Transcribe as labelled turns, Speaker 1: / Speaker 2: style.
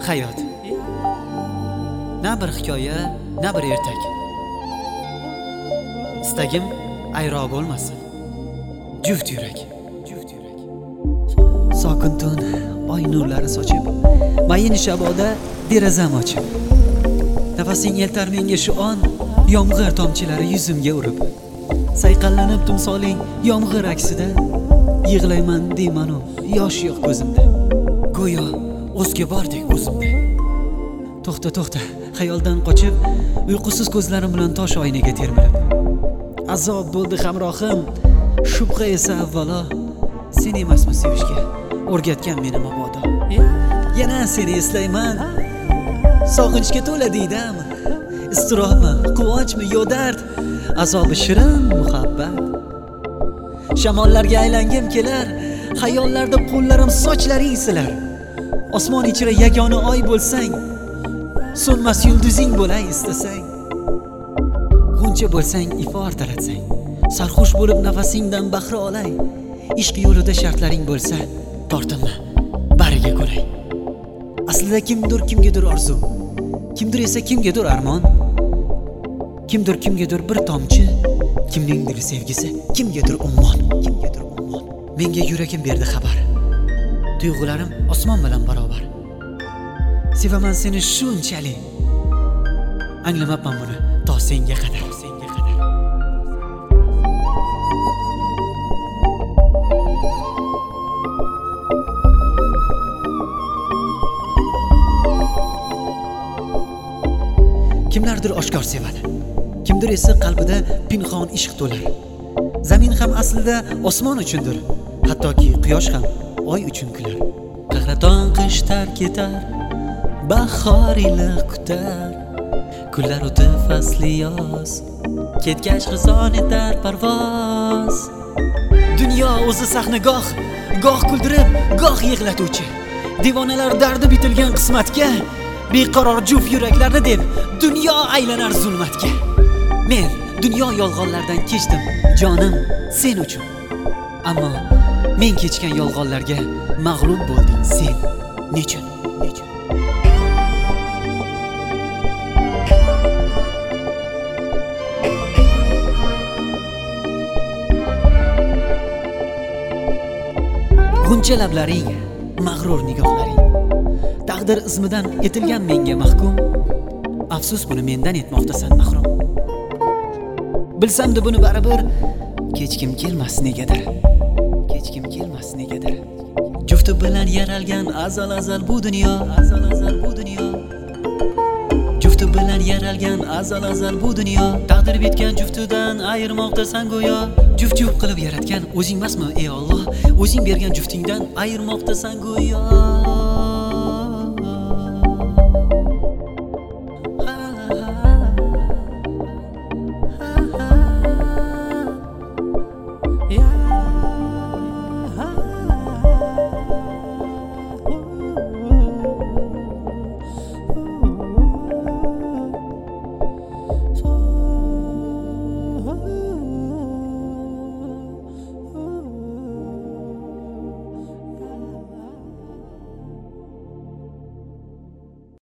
Speaker 1: hayot. Na bir hikoya, na bir ertak. Istagim ayro bo'lmasin. Juft yurak. Sokin tun, oy nurlari sochib, mayin shaboda derazam ochib. Nafasing eltar menga shu on, yomg'ir tomchilari yuzimga urib. Sayqallanib timsoling yomg'ir aksida, yig'layman deyman-u, yosh yo'q ko'zimda. Go'yo o'zga bordek o'zimda. To'xta, xayoldan qochib, uyqusiz ko'zlarim bilan tosh oynaga termilib. Azob bo'ldi hamrohim, shubha esa avvalo sen emasmi sevishga o'rgatgan meni mabodo. Yana seni eslayman, sog'inchga to'la diydam. Istirobmi, quvonchmi yo dard, azobi shirin muhabbat. Shamollarga aylangim kelar, xayollarda qo'llarim sochlaring silar. Osmon ichra yagona oy bo'lsang, so'nmas yulduzing bo'lay istasang. G'uncha bo'lsang ifor taratsang, sarxush bo'lib nafasingdan bahra olay. Ishq yo'lida shartlaring bo'lsa, tortinma, bariga ko'ray. Aslida kimgadir orzu, kimdir esa kimgadir armon. Kimgadir bir tomchi, kimningdir sevgisi, kimgadir ummon. Menga yuragim berdi xabar. Tuyg'ularim osmon bilan barobar. Sevaman seni shunchalik. Anglamabman buni to senga qadar. Kimlardir oshkor sevadi, kimdir esa qalbida pinhon ishq to'lar. Zamin ham aslida osmon uchundir, hattoki quyosh ham oy uchun kular. Qahraton qish tark etar, bahor iliq kutar. Kunlar o'tib fasli yoz, ketgach xizon etar parvoz. Dunyo o'zi sahnagoh, goh kuldirib, goh yig'latuvchi. Devonalar dardi bitilgan qismatga, beqaror juft yuraklarni deb dunyo aylanar zulmatga. Men dunyo yolg'onlardan kechdim, jonim sen uchun. Ammo men kechgan yolg'onlarga mag'lub bo'lding sen. Nechun? G'uncha lablaring, mag'rur nigohlaring, taqdir izmidan etilgan menga mahkum. Afsus buni mendan etmoqdasan mahrum. Bilsamdi buni baribir, kechkim kelmas negadir. Jufti bilan yaralgan azal bu dunyo. Jufti bilan yaralgan azal bu dunyo. Taqdir bitgan juftidan ayirmoqdasan go'yo. Juft qilib yaratgan o'zingmasmi ey Alloh? O'zing bergan juftingdan ayirmoqdasan go'yo.